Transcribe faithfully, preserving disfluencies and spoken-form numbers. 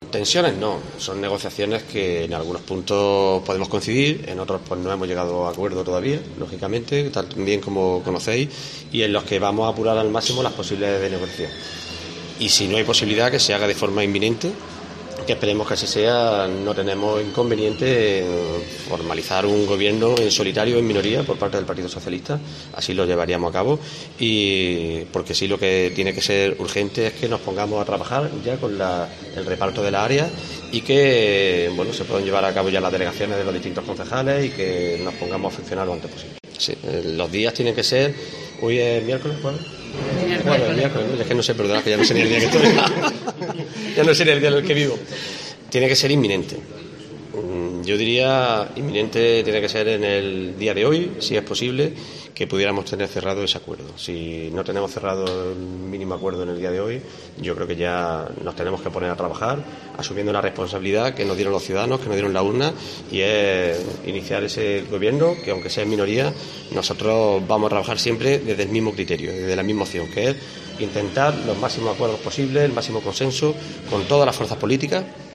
Tensiones no, son negociaciones que en algunos puntos podemos coincidir, en otros pues no hemos llegado a acuerdo todavía, lógicamente, tal bien como conocéis, y en los que vamos a apurar al máximo las posibilidades de negociación. Y si no hay posibilidad, que se haga de forma inminente, que esperemos que así sea. No tenemos inconveniente en formalizar un gobierno en solitario, en minoría, por parte del Partido Socialista, así lo llevaríamos a cabo, y porque sí, lo que tiene que ser urgente es que nos pongamos a trabajar ya con la, el reparto de la área, y que bueno, se puedan llevar a cabo ya las delegaciones de los distintos concejales y que nos pongamos a funcionar lo antes posible. Sí, los días tienen que ser, hoy es miércoles, ¿cuándo? Bueno, el miércoles, ¿no? Es que no sé, perdona, que ya no sé ni el día que estoy. Ya no sé ni el día en el que vivo. Tiene que ser inminente. Yo diría, inminente tiene que ser en el día de hoy, si es posible, que pudiéramos tener cerrado ese acuerdo. Si no tenemos cerrado el mínimo acuerdo en el día de hoy, yo creo que ya nos tenemos que poner a trabajar, asumiendo una responsabilidad que nos dieron los ciudadanos, que nos dieron la urna, y es iniciar ese gobierno, que aunque sea en minoría, nosotros vamos a trabajar siempre desde el mismo criterio, desde la misma opción, que es intentar los máximos acuerdos posibles, el máximo consenso con todas las fuerzas políticas.